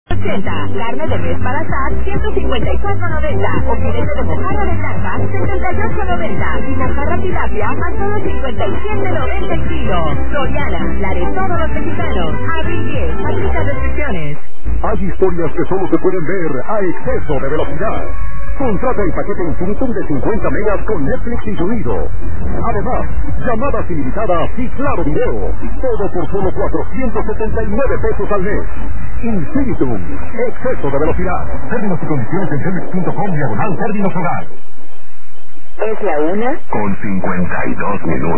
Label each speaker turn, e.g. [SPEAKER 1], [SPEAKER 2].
[SPEAKER 1] 80. Carne de res para asar, 154.90. O filete de mojarra de granja, 78.90. Y mojarra tilapia a solo 57.90 el kilo. Soriana, la de todos los mexicanos. Abril 10, aplica restricciones.
[SPEAKER 2] Hay historias que solo se pueden ver a exceso de velocidad. Contrata el paquete Infinitum de 50 megas con Netflix incluido. Además, llamadas ilimitadas y claro video. Todo por solo 479 pesos al mes. Infinitum, exceso de velocidad. Términos y condiciones en telmex.com/términos hogar.
[SPEAKER 1] Es la 1:52
[SPEAKER 2] con 52 minutos.